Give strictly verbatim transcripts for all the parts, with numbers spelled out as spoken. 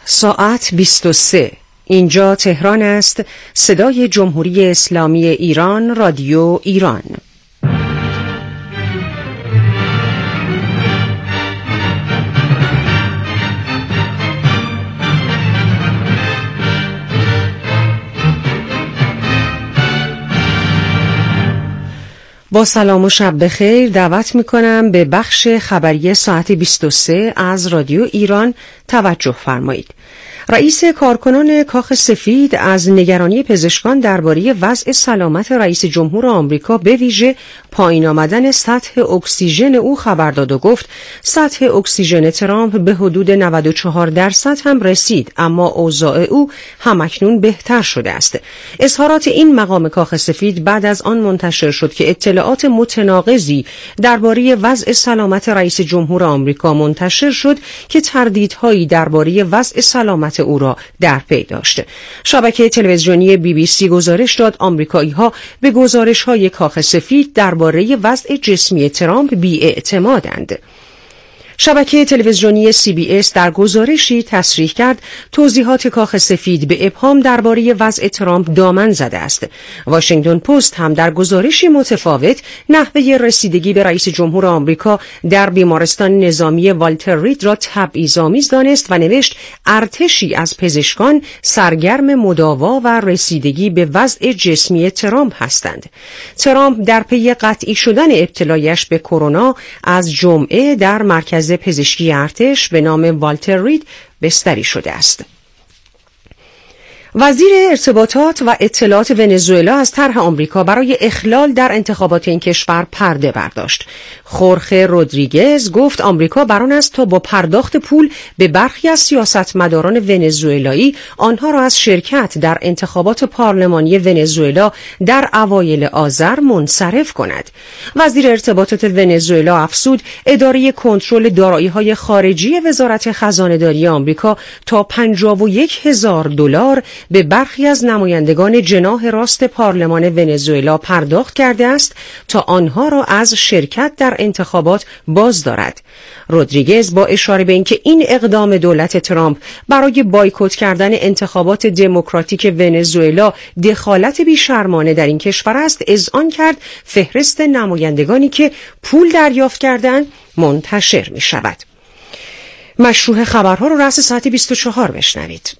ساعت بیست و سه. اینجا تهران است. صدای جمهوری اسلامی ایران، رادیو ایران. با سلام و شب بخیر دعوت میکنم به بخش خبری ساعت بیست و سه از رادیو ایران توجه فرمایید. رئیس کارکنان کاخ سفید از نگرانی پزشکان درباره وضع سلامت رئیس جمهور آمریکا به ویژه پایین آمدن سطح اکسیژن او خبر داد و گفت سطح اکسیژن ترامپ به حدود نود و چهار درصد هم رسید، اما اوضاع او همکنون بهتر شده است. اظهارات این مقام کاخ سفید بعد از آن منتشر شد که اطلاعات متناقضی درباره وضع سلامت رئیس جمهور آمریکا منتشر شد که تردیدهایی درباره وضع سلامت او را در پی داشت. شبکه تلویزیونی بی بی سی گزارش داد آمریکایی‌ها به گزارش‌های کاخ سفید درباره وضع جسمی ترامپ بی‌اعتمادند. شبکه تلویزیونی سی بی اس در گزارشی تصریح کرد توضیحات کاخ سفید به ابهام درباره وضع ترامپ دامن زده است. واشنگتن پست هم در گزارشی متفاوت نحوه رسیدگی به رئیس جمهور آمریکا در بیمارستان نظامی والتر رید را تبعیض‌آمیز دانست و نوشت ارتشی از پزشکان سرگرم مداوا و رسیدگی به وضع جسمی ترامپ هستند. ترامپ در پی قطعی شدن ابتلایش به کرونا از جمعه در مرکز پزشکی ارتش به نام والتر رید بستری شده است. وزیر ارتباطات و اطلاعات ونزوئلا از طرح آمریکا برای اخلال در انتخابات این کشور پرده برداشت. خورخه رودریگز گفت آمریکا بر آن است تا با پرداخت پول به برخی از سیاستمداران ونزوئلایی آنها را از شرکت در انتخابات پارلمانی ونزوئلا در اوایل آذر منصرف کند. وزیر ارتباطات ونزوئلا افزود اداره کنترل دارایی‌های خارجی وزارت خزانه‌داری آمریکا تا پنجاه و یک هزار دلار به برخی از نمایندگان جناح راست پارلمان ونزوئلا پرداخت کرده است تا آنها را از شرکت در انتخابات باز دارد. رودریگز با اشاره به اینکه این اقدام دولت ترامپ برای بایکوت کردن انتخابات دموکراتیک ونزوئلا دخالت بیشرمانه در این کشور است، اذعان کرد فهرست نمایندگانی که پول دریافت کردند منتشر می شود. مشروع خبرها رو رأس ساعت بیست و چهار بشنوید.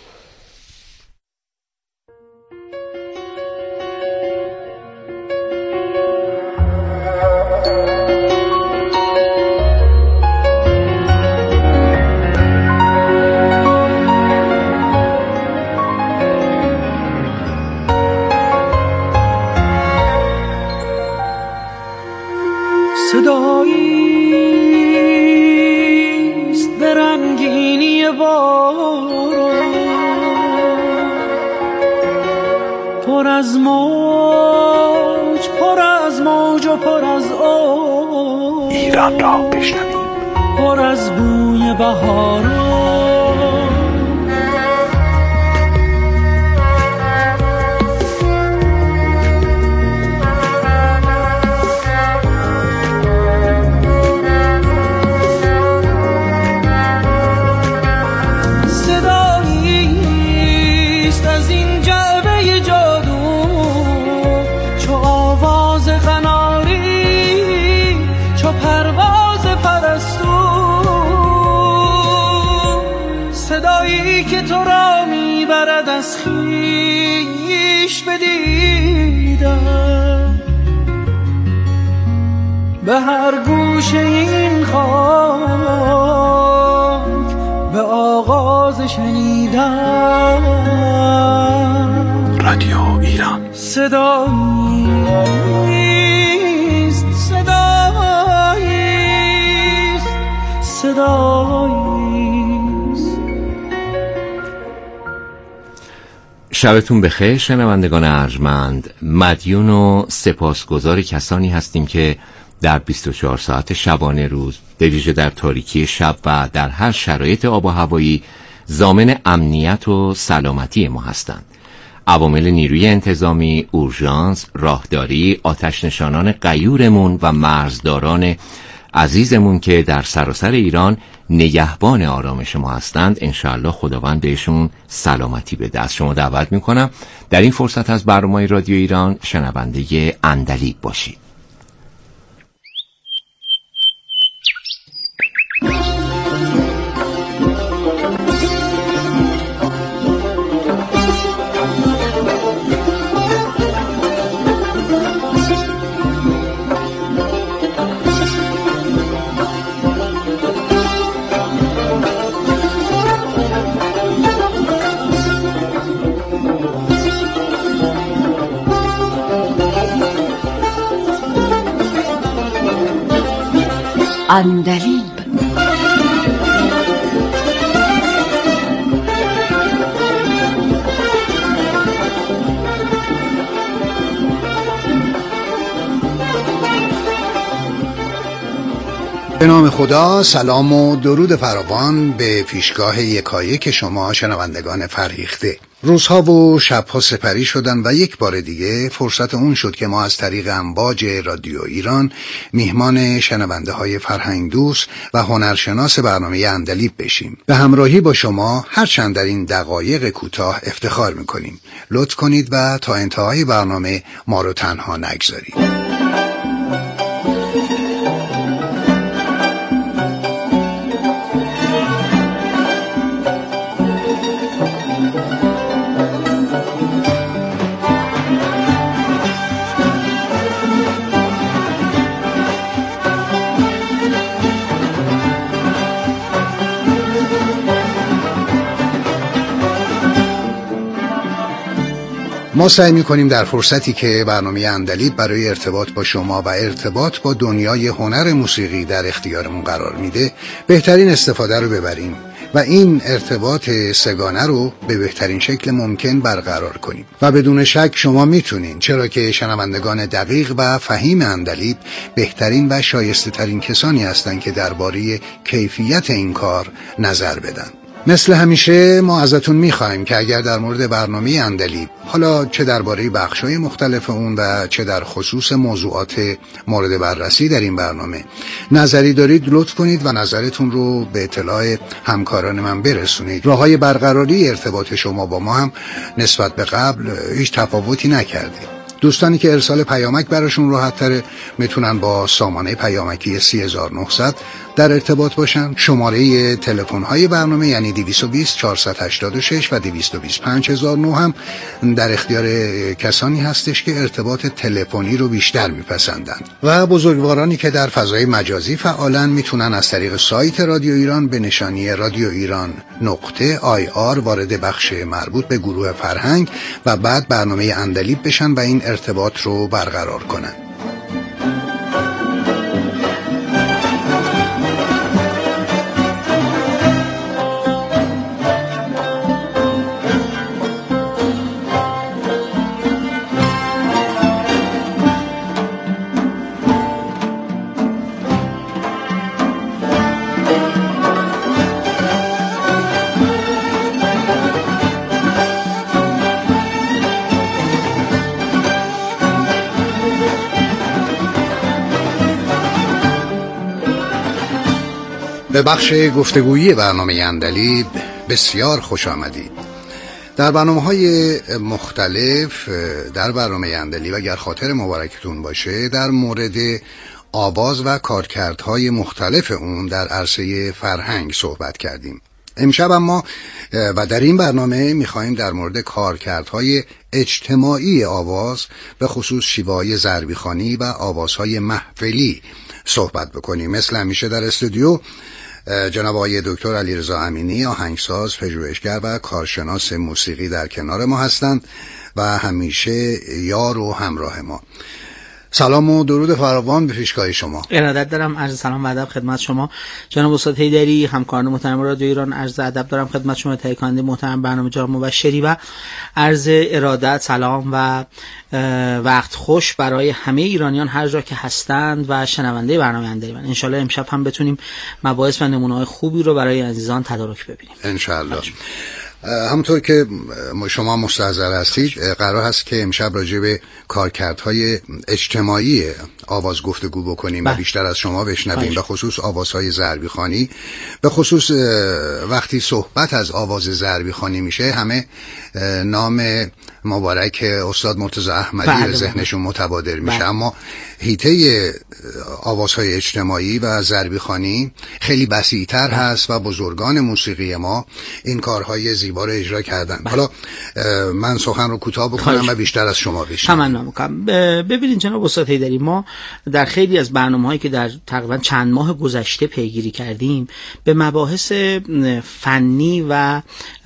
صداییست به رنگینی باران پر از موج پر از موج و پر از آب ایران را بشنویم، پر از بوی بهاران که تو را میبرد از خویش بدیدم به هر گوشه این خاک به آغاز شنیدم رادیو ایران صداییست صداییست صداییست. شبتون بخیر شنوندگان ارجمند. مدیون و سپاسگزار کسانی هستیم که در بیست و چهار ساعت شبانه روز به ویژه در تاریکی شب و در هر شرایط آب و هوایی ضامن امنیت و سلامتی ما هستند. عوامل نیروی انتظامی، اورژانس، راهداری، آتش نشانان غیورمون و مرزداران عزیزمون که در سراسر ایران نگهبان آرامش ما هستند، انشاءالله خداوند بهشون سلامتی بده. از شما دعوت میکنم در این فرصت از برنامه رادیو ایران شنونده عندلیب باشید. عندلیب. به نام خدا، سلام و درود فراوان به پیشگاه یکایک شما شنوندگان فرهیخته. روزها و شبها سپری شدن و یک بار دیگه فرصت اون شد که ما از طریق امواج رادیو ایران میهمان شنونده های فرهنگ دوست و هنرشناس برنامه عندلیب بشیم. به همراهی با شما هرچند در این دقایق کوتاه افتخار میکنیم. لطف کنید و تا انتهای برنامه ما رو تنها نگذارید. ما سعی می‌کنیم در فرصتی که برنامه عندلیب برای ارتباط با شما و ارتباط با دنیای هنر موسیقی در اختیارمون قرار میده بهترین استفاده رو ببریم و این ارتباط سگانه رو به بهترین شکل ممکن برقرار کنیم و بدون شک شما میتونین، چرا که شنوندگان دقیق و فهیم عندلیب بهترین و شایسته ترین کسانی هستند که درباره کیفیت این کار نظر بدن. مثل همیشه ما ازتون میخوایم که اگر در مورد برنامه عندلیب، حالا چه درباره بخش‌های مختلف اون و چه در خصوص موضوعات مورد بررسی در این برنامه نظری دارید، لطف کنید و نظرتون رو به اطلاع همکاران من برسونید. راه‌های برقراری ارتباط شما با ما هم نسبت به قبل هیچ تفاوتی نکرده. دوستانی که ارسال پیامک براشون راحت تره میتونن با سامانه پیامکی سه هزار و نهصد در ارتباط باشن. شماره تلفن های برنامه یعنی دویست و بیست چهارصد و هشتاد و شش و دویست و بیست پنج هزار و نه هم در اختیار کسانی هستش که ارتباط تلفنی رو بیشتر میپسندن و بزرگوارانی که در فضای مجازی فعالن میتونن از طریق سایت رادیو ایران به نشانی رادیو ایران نقطه آی آر وارد بخش مربوط به گروه فرهنگ و بعد برنامه عندلیب بشن و این ارتباط رو برقرار کنن. به بخش گفتگویی برنامه عندلیب بسیار خوش آمدید. در برنامه‌های مختلف در برنامه عندلیب اگر خاطر مبارکتون باشه در مورد آواز و کارکردهای مختلف اون در عرصه فرهنگ صحبت کردیم. امشب اما و در این برنامه می‌خوایم در مورد کارکردهای اجتماعی آواز به خصوص شیوه‌های ضربیخوانی و آوازهای محفلی صحبت بکنیم. مثل همیشه در استودیو جناب آقای دکتر علیرضا امینی، آهنگساز، پژوهشگر و کارشناس موسیقی در کنار ما هستند و همیشه یار و همراه ما. سلام و درود فراوان به پیشگاه شما. ارادت دارم، عرض سلام و ادب خدمت شما جناب استاد حیدری، همکاران محترم رادیو ایران. عرض ادب دارم خدمت شما تهیه کننده محترم برنامه جناب مبشری و عرض ارادت، سلام و وقت خوش برای همه ایرانیان هر جا که هستند و شنونده برنامه عندلیب. ان شاء الله امشب هم بتونیم مباحث و نمونه‌های خوبی رو برای عزیزان تدارک ببینیم. ان شاء الله. همونطور که شما مستحضر هستید قرار هست که امشب راجع به کارکردهای اجتماعی آواز گفتگو بکنیم با. و بیشتر از شما بشنویم، به خصوص آوازهای ضربی خوانی. به خصوص وقتی صحبت از آواز ضربی خوانی میشه همه نام مبارک استاد مرتضی احمدی ذهنشون متبادر میشه، بله. اما حیطه آوازهای اجتماعی و ضربی خوانی خیلی وسیع‌تر هست و بزرگان موسیقی ما این کارهای زیبا رو اجرا کردن. بله. حالا من سخن رو کوتاه بکنم و بیشتر از شما بشنویم. تمنا می‌کنم. ببینید جناب استاد حیدری، ما در خیلی از برنامه‌هایی که در تقریبا چند ماه گذشته پیگیری کردیم به مباحث فنی و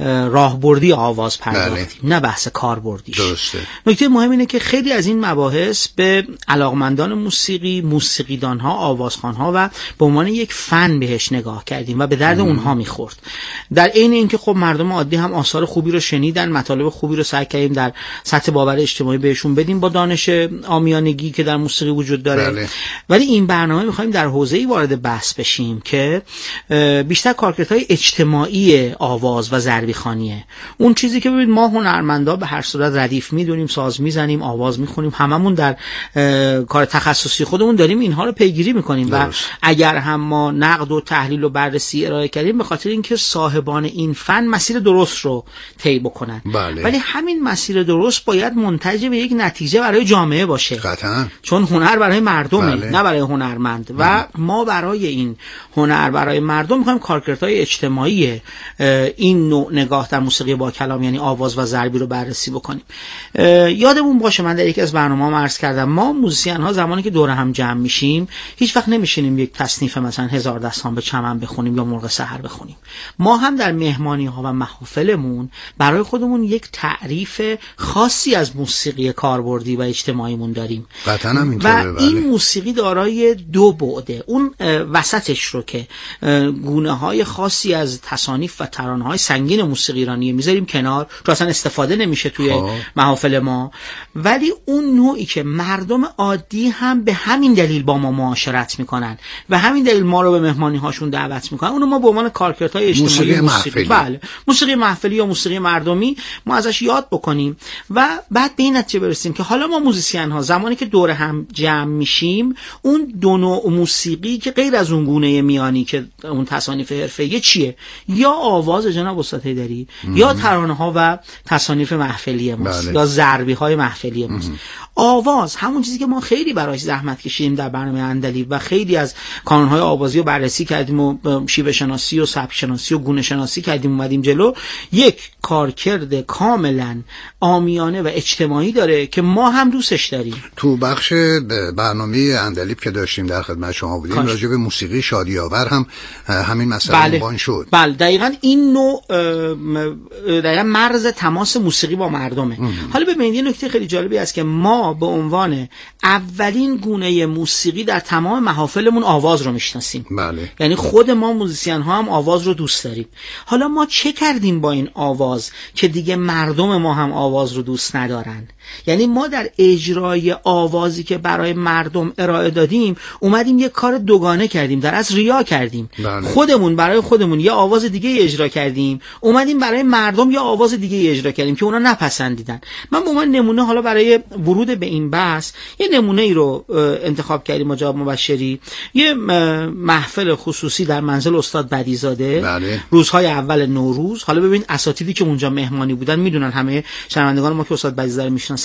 راهبردی آواز پرداختیم، بله. نه بحث کاربردیش. درسته. نکته مهم اینه که خیلی از این مباحث به علاقمندان موسیقی، موسیقیدان‌ها، آوازخوان‌ها و به عنوان یک فن بهش نگاه کردیم و به درد ام. اونها می‌خورد. در عین اینکه خب مردم عادی هم آثار خوبی رو شنیدن، مطالب خوبی رو سعی کردیم در سطح باور اجتماعی بهشون بدیم با دانش عامیانگی که در موسیقی وجود داره. بله. ولی این برنامه می‌خوایم در حوزه‌ای وارد بحث بشیم که بیشتر کارکردهای اجتماعی آواز و ضربی خوانیه. اون چیزی که ببینید ما هنرمندا به هر صورت ردیف میدونیم، ساز میزنیم، آواز میخونیم، هممون در کار تخصصی خودمون داریم اینها رو پیگیری میکنیم و اگر هم ما نقد و تحلیل و بررسی ارائه کردیم به خاطر اینکه صاحبان این فن مسیر درست رو طی بکنن. بله. ولی همین مسیر درست باید منتج به یک نتیجه برای جامعه باشه. قطعاً. چون هنر برای مردمه، بله. نه برای هنرمند. بله. و ما برای این هنر برای مردم میخوایم کارکردهای اجتماعی این نوع نگاه در موسیقی با کلام یعنی آواز و ضربی رو بررسی بکنیم. یادمون باشه من در یکی از برنامه‌ها عرض کردم ما موزیسین ها زمانی که دور هم جمع میشیم هیچ وقت نمیشینیم یک تصنیف مثلا هزار دستان به چمن بخونیم یا مرغ سحر بخونیم. ما هم در مهمانی ها و محافلمون برای خودمون یک تعریف خاصی از موسیقی کاربردی و اجتماعیمون داریم. قطعاً همینطوره. و این موسیقی دارای دو بعده. اون وسطش رو که گونه های خاصی از تصانیف و ترانه های سنگین موسیقی ایرانی میذاریم کنار، تو اصلا استفاده نمیشه توی خواه. محافل ما. ولی اون نوعی که مردم عادی هم به همین دلیل با ما معاشرت میکنن و همین دلیل ما رو به مهمانی هاشون دعوت میکنن، اونو ما به عنوان کارکردهای اجتماعی موسیقی محفلی، بله، موسیقی محفلی یا موسیقی مردمی ما ازش یاد بکنیم و بعد به این نتیجه برسیم که حالا ما موزیسین ها زمانی که دور هم جمع میشیم اون دو نوع موسیقی که غیر از اون گونه میانی که اون تصانیف حرفه‌ای چیه، یا آواز جناب استاد حیدری یا ترانه ها و تصانیف محفلی ماست، بله. یا ضربی های محفلی ماست. آواز همون چیزی که ما خیلی براش زحمت کشیدیم در برنامه عندلیب و خیلی از کانون‌های آوازی رو بررسی کردیم و شیوه شناسی و سبک شناسی و گونه شناسی کردیم اومدیم جلو، یک کارکرد کاملا عامیانه و اجتماعی داره که ما هم دوستش داریم. تو بخش برنامه عندلیب که داشتیم در خدمت شما بودیم راجع به موسیقی شادی‌آور هم همین مسئله بله. عنوان شد. بله دقیقاً این نوع دقیقاً مرز تماس موسیقی با مردمه. حالا ببینید یه نکته خیلی جالبی است که ما به عنوان اولین گونه موسیقی در تمام محافلمون آواز رو میشناسیم. بله. یعنی خود ما موزیسین ها هم آواز رو دوست داریم. حالا ما چه کردیم با این آواز که دیگه مردم ما هم آواز رو دوست ندارن؟ یعنی ما در اجرای آوازی که برای مردم ارائه دادیم اومدیم یه کار دوگانه کردیم، در از ریا کردیم. بله. خودمون برای خودمون یه آواز دیگه اجرا کردیم، اومدیم برای مردم یه آواز دیگه اجرا کردیم که اونا نپسندیدن. من به عنوان نمونه حالا برای ورود به این بحث یه نمونه ای رو انتخاب کردیم با جناب مبشری، یه محفل خصوصی در منزل استاد بدیزاده. بله. روزهای اول نوروز. حالا ببین اساتیدی که اونجا مهمانی بودن میدونن، همه شنوندگان ما که استاد بدیزاده میشناسن،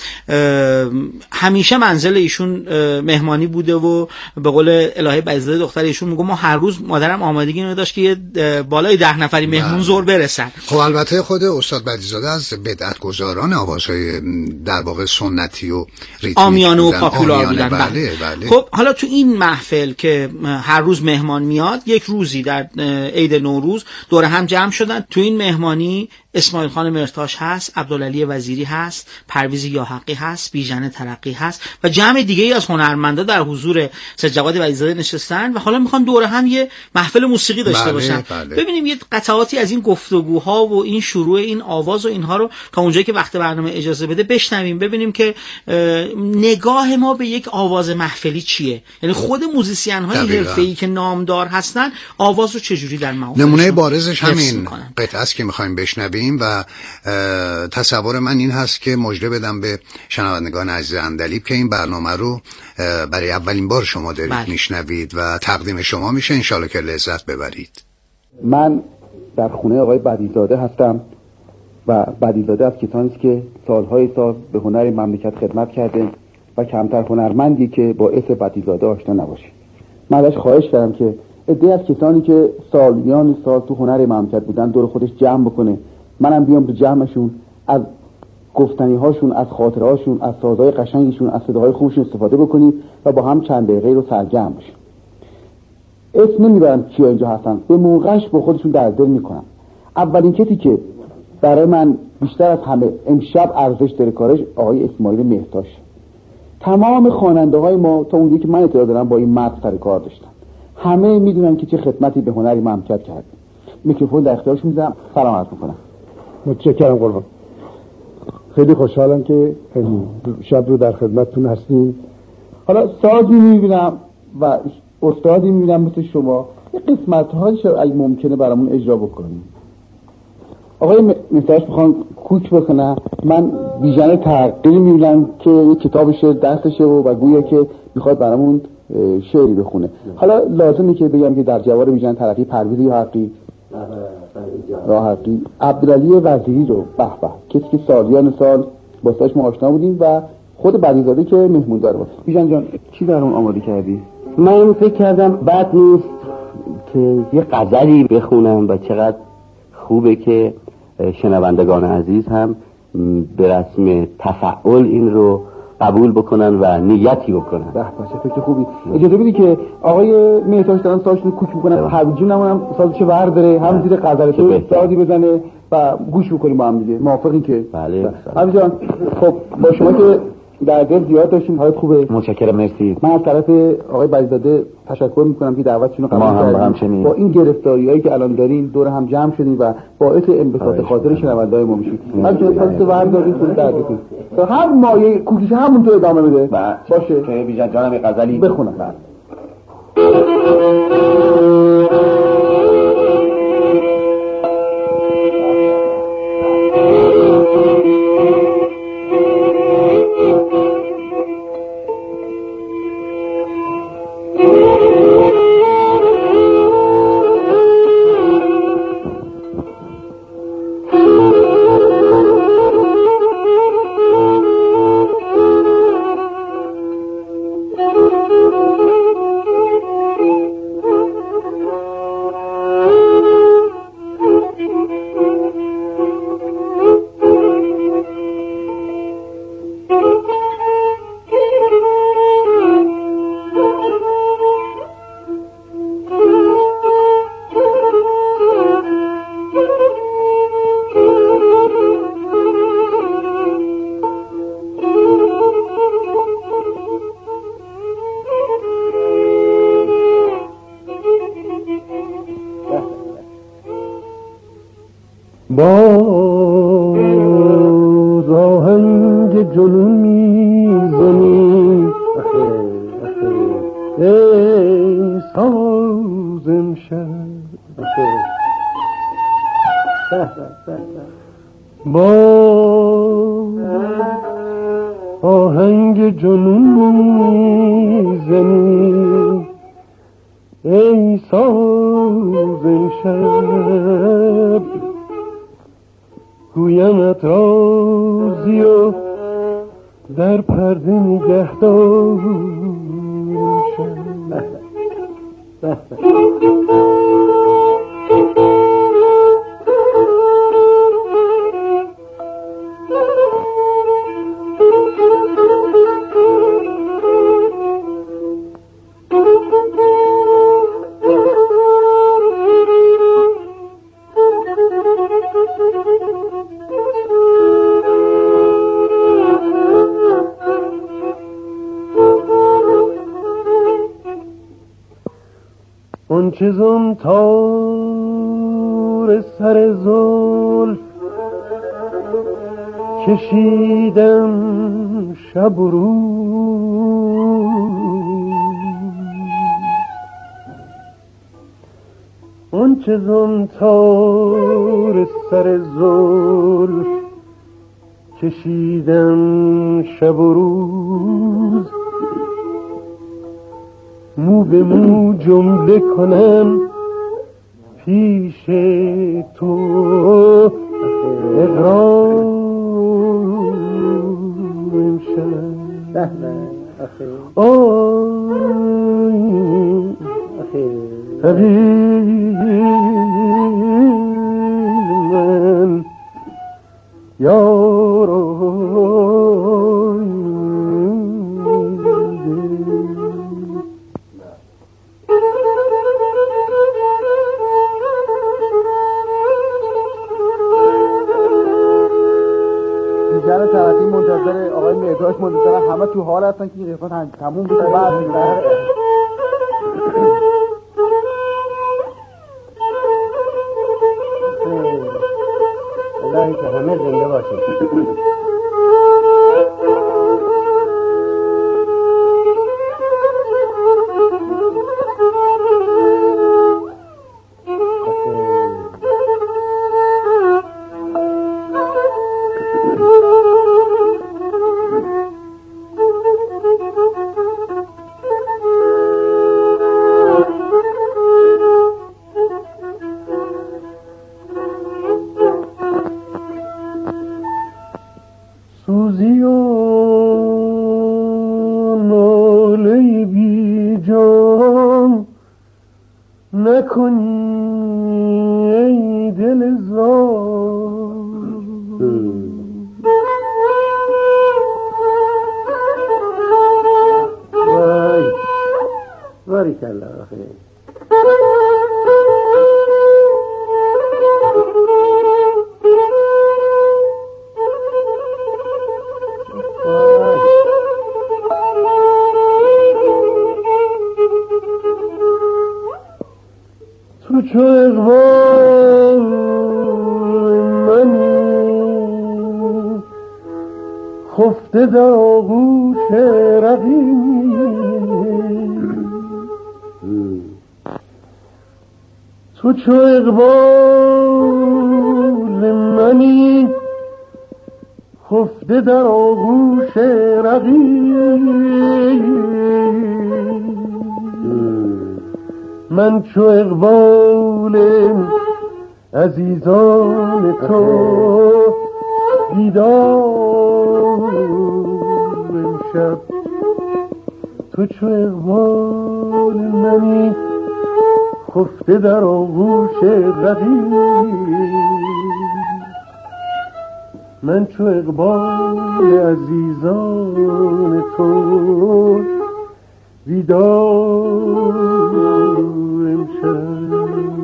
همیشه منزل ایشون مهمانی بوده و به قول الهه بدیزاده دختر ایشون میگه ما هر روز مادرم آمادگی اینو داشت که یه بالای ده نفری مهمون زور برسن. خب البته خود استاد بدیزاده از بدعتگزاران آوازهای در واقع سنتی و ریتمیک عامیانه و پاپولار بودن. بله بله. خب حالا تو این محفل که هر روز مهمان میاد، یک روزی در عید نوروز دور هم جمع شدن. تو این مهمانی اسماعیل خان مرتاش هست، عبدالعلی وزیری هست، پرویز یاحقی هست، بیژن ترقی هست و جمع دیگه ای از هنرمندا در حضور سید جواد بدیزاده نشستن و حالا میخوان دور هم یه محفل موسیقی داشته بله، باشن. بله. ببینیم یه قطعاتی از این گفتگوها و این شروع این آواز و اینها رو تا اونجایی که وقت برنامه اجازه بده بشنویم، ببینیم که نگاه ما به یک آواز محفلی چیه. یعنی خود موزیسین های حرفه‌ای که نامدار هستن آواز رو چجوری در محفل. نمونه بارزش همین قطعه است که میخوایم بشنویم. داریم و تصور من این هست که مژده بدم به شنوندگان عزیز اندلیب که این برنامه رو برای اولین بار شما دارید میشنوید و تقدیم شما میشه، انشالله که لذت ببرید. من در خونه آقای بدیعزاده هستم و بدیعزاده از کسانی است که سالهای سال به هنر مملکت خدمت کرده و کمتر هنرمندی که با اسم بدیعزاده آشنا نباشه. من ازش خواهش کردم که عده‌ای از کسانی که سالیان سال تو هنر مملکت بودن دور خودش جمع بکنه، منم بیام تو جمعشون، از گفتنی هاشون، از خاطره هاشون، از سازهای قشنگشون، از صداهای خوبشون استفاده بکنیم و با هم چند دقیقه رو سرگرم بشیم. اسم نمیبرم کیا اینجا هستن، به موقعش با خودشون در دل میکنم. اولین کسی که برای من بیشتر از همه امشب ارزش داره کارش آقای اسماعیل مهتاش. تمام خواننده های ما تا اونجایی که من اطلاع دارم با این مرد سر کار داشتن. همه میدونن که چه خدمتی به هنری مملکت کرد. میکروفون در اختیارش میذارم، سلام عرض میکنم. متشکرم قربان. خیلی خوشحالم که شب رو در خدمتتون هستیم. حالا سازی میبینم و استادی میبینم مثل شما، یه قسمت هایش اگه ممکنه برامون اجرا بکنیم. آقای مهتاش میخوان کوک بکنن، من بیژن تحقیری میبینم که یه کتاب شعر دستشه و, و گویا که میخواد برامون شعری بخونه. حالا لازمه که بگم که در جوار بیژن ترقی پرویز یا حقی راه حقی عبدالعلی وزیری رو به به کسی که سالیان سال با ساش ما آشنا بودیم و خود بدیعزاده که مهمون داره بود. بیژن جان چی برام آماده کردی؟ من فکر کردم بد نیست که یه غزلی بخونم و چقدر خوبه که شنوندگان عزیز هم به رسم تفعول این رو قبول بکنن و نیتی بکنن. به به فکر خوبی. اجازه بدید که آقای مهتاش دارن سازشون کوک بکنن، پرویجون هم سازش ور داره، هم زیر غزل تو سازی بزنه و گوش بکنیم با هم دیگه. موافقی که؟ بله. حبیب جان خب با شما که در دل زیاد داشتیم، حالت خوبه؟ متشکرم، مرسی. من از طرف آقای بدیعزاده تشکر میکنم که دعوتشون رو قبول کردید. با این گرفتاریایی که الان دارین دور هم جمع شدیم و باعث انبساط خاطر شنونده‌های ما میشید. من چون فقط ور دادید خود دردتون. تا هر مایه کوکیش همونطور ادامه بده. باشه. که بیژن جانم غزلی بخونم. باز آهنگ جنون میزنی ای ساز امشب، باز آهنگ جنون میزنی ای ساز امشب، گویمت رازی و در پرده نگهدار شد. آنچه زمتار سر زلف کشیدم شب و روز، اون چه زمتار سر زلف کشیدم شب و روز، مو به مو جمله کنم پیش تو اقرار امشب. آی حبیب من یارو دیگر طرفی منتظر آقای مهداش منتظر همه تو حال هستن که این قسمت تموم بشه بعد می‌بره. الهی که همه زنده باشه. سوزی و ناله بی جان نکنی ای دل زار، وای باریکالله آخه تو چو اقبال منی خفته در آغوش رقیب، تو چو اقبال منی خفته در آغوش رقیب، من چو اقبال عزیزان تو بیدار امشب، تو چو اقبال منی خفته در آغوش رقیب، من چو اقبال عزیزان تو بیدار امشب.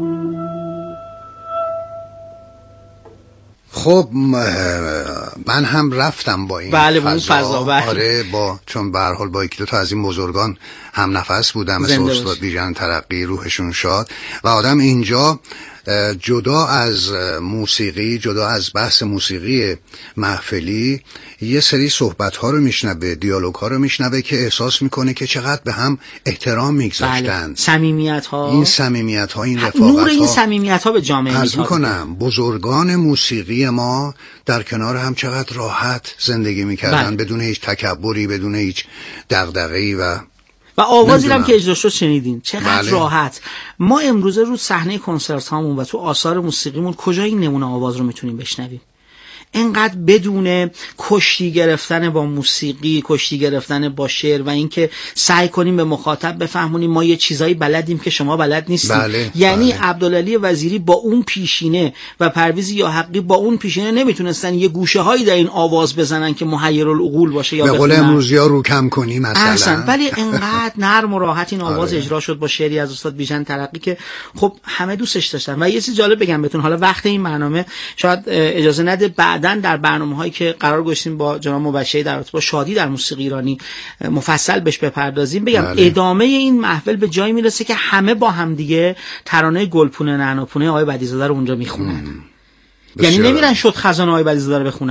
خب من هم رفتم با این بله فضا, فضا بله. آره با چون به هر حال با یکی دو تا از این بزرگان هم نفس بودم، مثل استاد بیژن ترقی روحشون شاد، و آدم اینجا جدا از موسیقی، جدا از بحث موسیقی محفلی، یه سری صحبت ها رو میشنوه، دیالوگ ها رو میشنوه که احساس میکنه که چقدر به هم احترام میگذاشتن. بله. صمیمیت ها، این صمیمیت ها، این رفاقت ها، نور این صمیمیت ها به جامعه عرض میکنم بزرگان موسیقی ما در کنار هم چقدر راحت زندگی میکردن. بله. بدون هیچ تکبری، بدون هیچ دغدغه‌ای و و آوازی هم که اجرا شد شنیدین چقدر بله. راحت. ما امروزه رو صحنه کنسرت هامون و تو آثار موسیقیمون کجا این نمونه آواز رو میتونیم بشنویم؟ انقدر بدون کشتی گرفتن با موسیقی، کشتی گرفتن با شعر و اینکه سعی کنیم به مخاطب بفهمونیم ما یه چیزایی بلدیم که شما بلد نیستید. بله، یعنی بله. عبدالعلی وزیری با اون پیشینه و پرویز یاحقی با اون پیشینه نمیتونستن یه گوشه هایی در این آواز بزنن که محیرالعقول باشه یا به قول امروزیا رو کم کنی مثلا. احسن. ولی انقدر نرم و راحت این آواز آره. اجرا شد با شعری از استاد بیژن ترقی که خب همه دوستش داشتن. و یه چیز جالب بگم بهتون، حالا وقت این برنامه شاید اجازه نده، بعداً در برنامه‌هایی که قرار گذاشتیم با جناب مبشری در رابطه با شادی در موسیقی ایرانی مفصل بهش بپردازیم. بگم بله. ادامه این محفل به جایی میرسه که همه با هم دیگه ترانه گلپونه نعناپونه آقای بدیع‌زاده رو اونجا میخونن. یعنی نمیرن شد خزانه آقای بدیع‌زاده رو بخونن،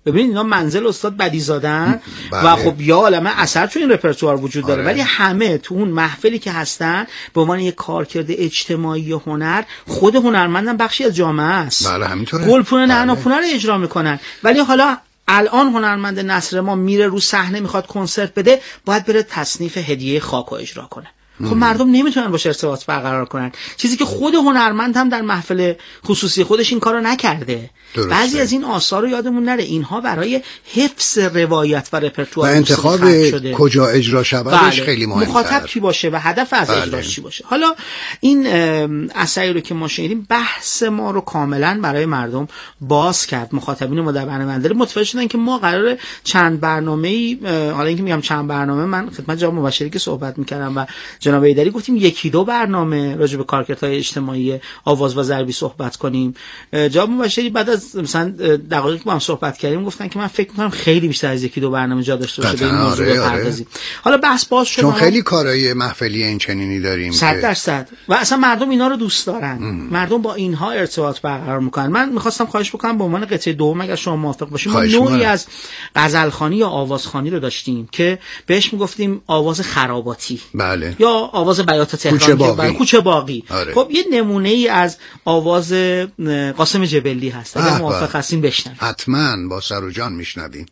ببینید اینا منزل استاد بدیزادن بله. و خب یا عالمه اثر تو این رپرتوار وجود داره. آره. ولی همه تو اون محفلی که هستن به عنوان یک کارکرد اجتماعی و هنر، خود هنرمندم بخشی از جامعه است. بله همینطوره. گلپونه بله. نعناپونه رو اجرا میکنن. ولی حالا الان هنرمند نصر ما میره رو صحنه میخواد کنسرت بده، باید بره تصنیف هدیه خاک رو اجرا کنه. خب مردم نمیتونن باشه ارتباط برقرار کنن، چیزی که خود هنرمند هم در محفل خصوصی خودش این کارو نکرده. درسته. بعضی از این آثار رو یادمون نره، اینها برای حفظ روایت و رپرتوار و انتخاب کجا اجرا شودش بله. خیلی مهمه. مخاطب کی باشه و هدف از بله. اجراش چی باشه. حالا این اثری رو که ما شنیدیم بحث ما رو کاملا برای مردم باز کرد. مخاطبین ما در برنامه اندلی متوجه شدن که ما قراره چند برنامه‌ای، حالا اینکه میگم چند برنامه، من خدمت جناب مبشری که صحبت می‌کردم و جناب ایدری گفتیم یکی دو برنامه راجع به کارکردهای اجتماعی آواز و ضربی صحبت کنیم. جناب مبشری بعد از مثلا دقایقی با هم صحبت کردیم گفتن که من فکر می‌کنم خیلی بیشتر از یکی دو برنامه جا داشته باشه به این موضوع آره، بپردازیم. حالا بحث باز شد، چون خیلی کارهای محفلی این چنینی داریم صد که درصد و اصلا مردم اینا رو دوست دارن. ام. مردم با اینها ارتباط برقرار میکنن. من میخواستم خواهش بکنم به عنوان قطعه دوم اگر شما موافق باشید، ما نوعی از غزلخوانی یا آوازخوانی رو داشتیم که بهش میگفتیم آواز خراباتی. بله. یا آواز بیات تهران کوچه باقی. کوچه باقی. آره. خب یه نمونه ای از آواز قاسم جبلی هست. اگر موافق هستین بشنوید. حتما با سر و جان میشنویم.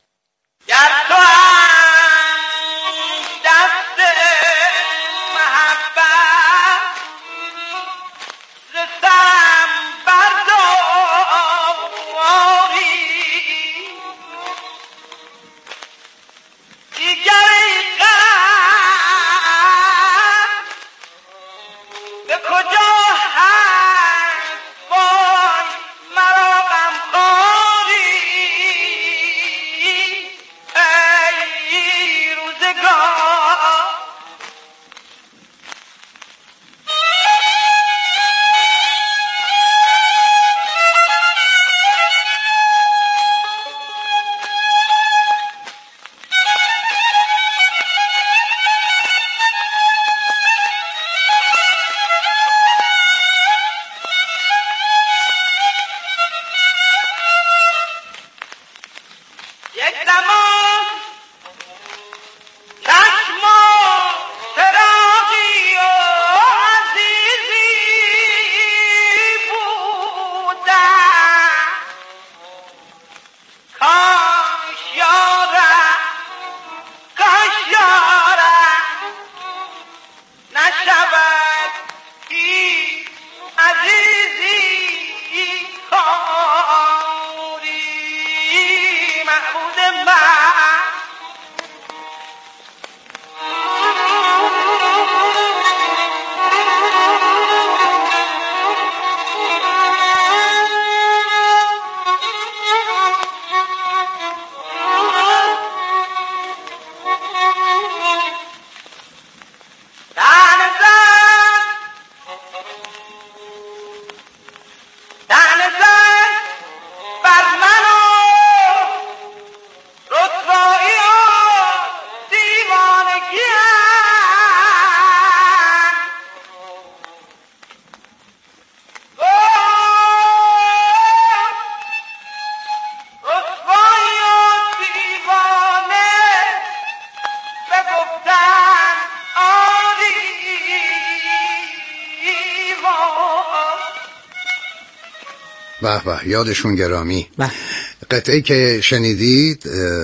به به یادشون گرامی. به. قطعه که شنیدید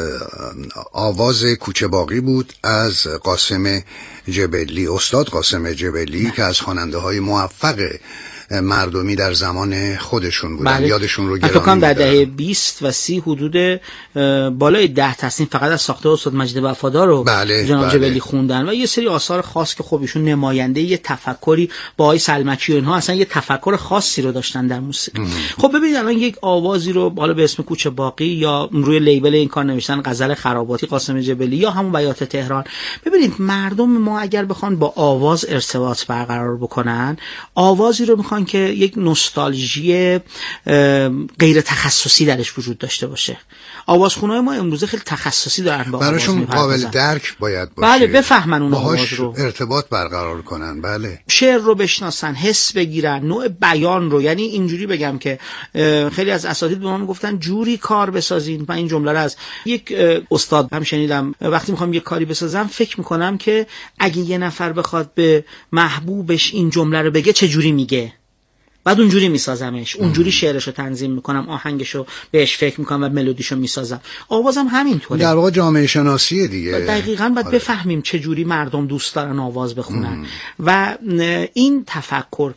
آواز کوچه باقی بود از قاسم جبلی، استاد قاسم جبلی به. که از خواننده های موفق مردمی در زمان خودشون بودن. بله. یادشون رو گرامی می‌دارم. در دهه بیست و سی حدود بالای ده تصنیف فقط از ساخته استاد مجید وفادار رو بله. جناب بله. جبلی خوندن و یه سری آثار خاص که خب ایشون نماینده یه تفکری با آقای سلمکی و اینها اصلا یه تفکر خاصی رو داشتن در موسیقی. خب ببینید الان یک آوازی رو بالا به اسم کوچه باقی یا روی لیبل این کار نوشتن غزل خراباتی قاسم جبلی یا همون بیات تهران. ببینید مردم ما اگر بخوان با آواز ارتباط برقرار بکنن، آوازی رو میخوان میخوان که یک نوستالژی غیر تخصصی درش وجود داشته باشه. آوازخونه‌های ما امروزه خیلی تخصصی دارن، با براشون قابل درک باید باشه. بله، بفهمن اون آواز رو، ارتباط برقرار کنن. بله، شعر رو بشناسن، حس بگیرن، نوع بیان رو. یعنی اینجوری بگم که خیلی از اساتید به ما میگفتن جوری کار بسازین. من این جمله رو از یک استاد هم شنیدم، وقتی میخوام یک کاری بسازم فکر میکنم که اگه یه نفر بخواد به محبوبش این جمله رو بگه چه جوری میگه، بعد اونجوری میسازمش، اونجوری شعرشو تنظیم میکنم، آهنگشو بهش فکر میکنم و ملودیشو میسازم. آوازم همینطوره، در واقع جامعه شناسی دیگه. دقیقاً باید آره. بفهمیم چه جوری مردم دوست دارن آواز بخونن ام. و این تفکر